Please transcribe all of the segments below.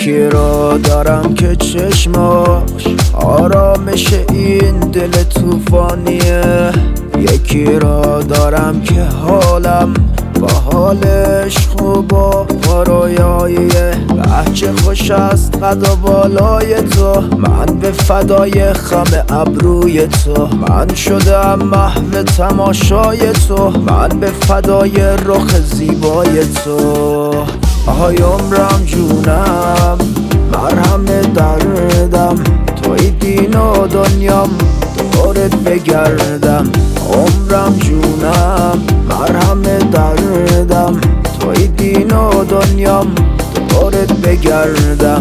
یکی را دارم که چشماش آرامش این دل توفانیه، یکی را دارم که حالم با حالش خوب و رویاییه. چه خوش است قد و بالای تو، من به فدای خم ابروی تو، من شدم محو تماشای تو، من به فدای رخ زیبای تو. آهای عمرم جونم مرهم دردم، توی دین و دنیام دورت بگردم. عمرم جونم مرهم دردم، توی دین و دنیام دورت بگردم.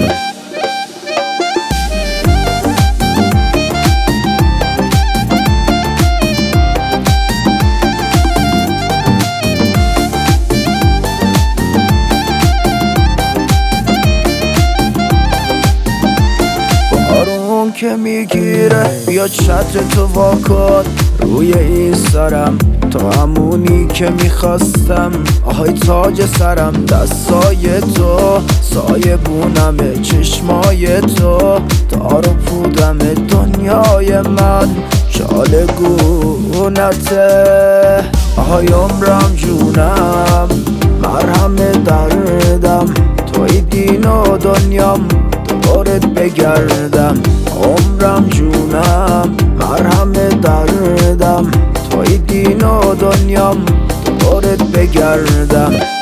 بارون که میگیره بیا چتر تو واکن روی این سرم، تو همونی که میخواستم. آهای تاج سرم دستای تو، سایه بونم چشمای تو، دار و پودم دنیای من چالگونته. آهای عمرم جونم مرهم دردم، توی دین و دنیام دورت بگردم. عمرم جونم مرهم دردم، توی دین و دنیام دورت بگردم.